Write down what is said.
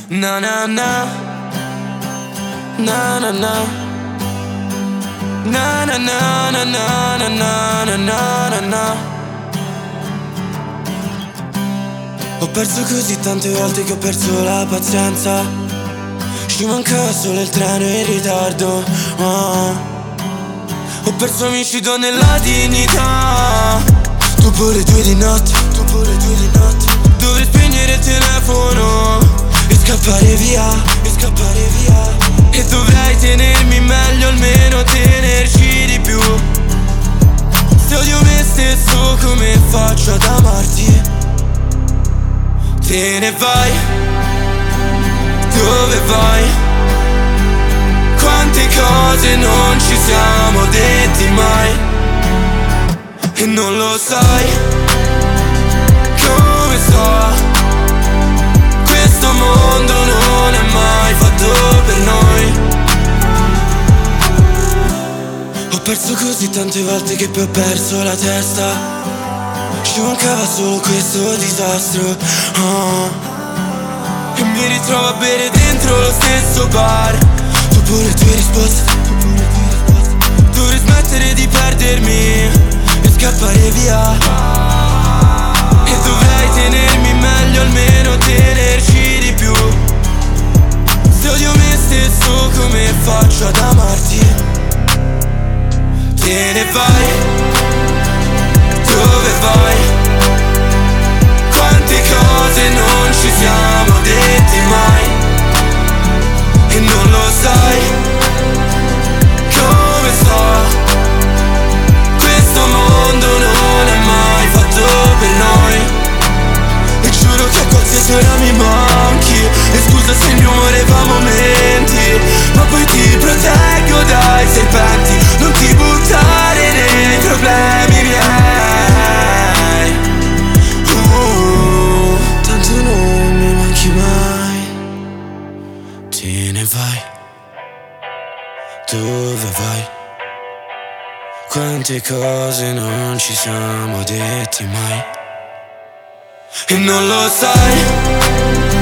Na na na, na na na, na na na na na na na na na na. Ho perso così tante volte che ho perso la pazienza. Ci mancava solo il treno in ritardo. Ho perso amici, donne e la dignità. Dopo le 2 di notte, dopo le 2 di notte, dovrei spegnere il telefono e scappare via, e scappare via. E dovrei tenermi meglio, almeno tenerci di più. Se odio me stesso, come faccio ad amarti? Te ne vai, dove vai? Quante cose non ci siamo detti mai. E non lo sai come sto. Questo mondo non è mai fatto per noi. Ho perso così tante volte che poi ho perso la testa. Ci mancava solo questo disastro. E mi ritrovo a bere dentro lo stesso bar. Dopo le tue risposte, dovrei smettere di perdermi e scappare via. E dovrei tenermi meglio, almeno tenerci di più. Se odio me stesso, come faccio ad amarti? Te ne vai, dove vai? Quante cose non ci siamo detti mai. E non lo sai come sto. Questo mondo non è mai fatto per noi. E giuro che a qualsiasi ora mi manchi. E scusa se il mio amore va a momenti, ma poi ti proteggo dai serpenti. Non ti buttare nei problemi miei. Tanto non mi manchi mai. Te ne vai, dove vai? Quante cose non ci siamo detti mai. E non lo sai